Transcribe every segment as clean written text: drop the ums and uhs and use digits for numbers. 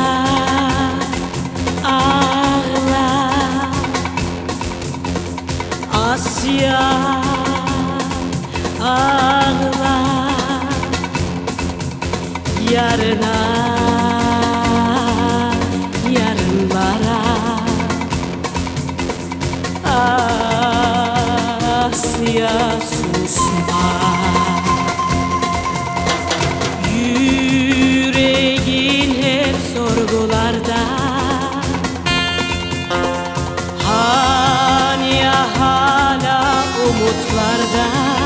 ağla Asya ağla yarına yarınlara Asya susma yüreğin hep sorgularda hani hala umutlarda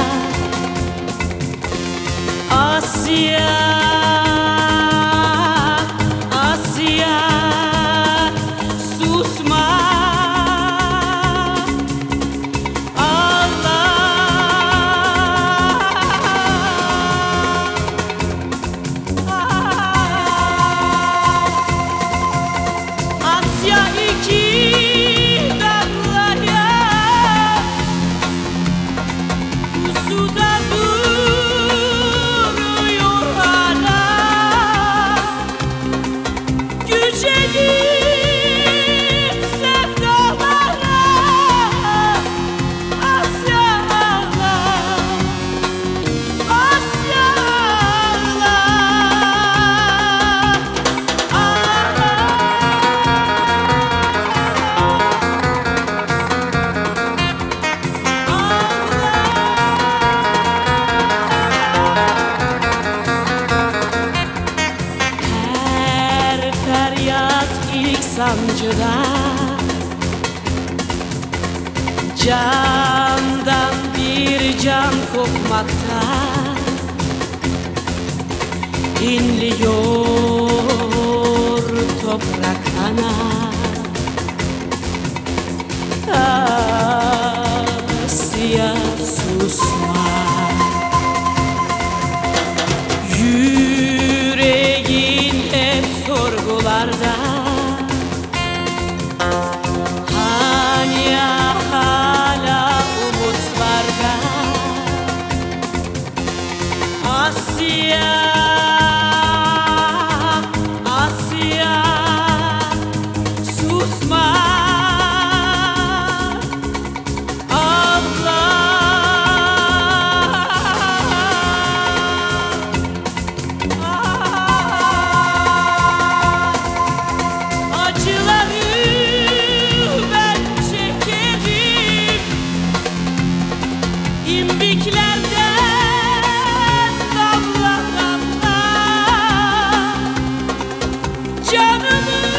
Asya Asya susma Asya iki dağlara pusuda duruyor hala gücelim sevdalara Asya ağla Asya ağla Her feryat ilk sancıda candan bir can kopmakta İnliyor toprak ana Asya susma yüreğin hep sorgularda hani hala umutlarda Asya Asya susma ağla acıları ben çekerim imbiklerden damla damla canımı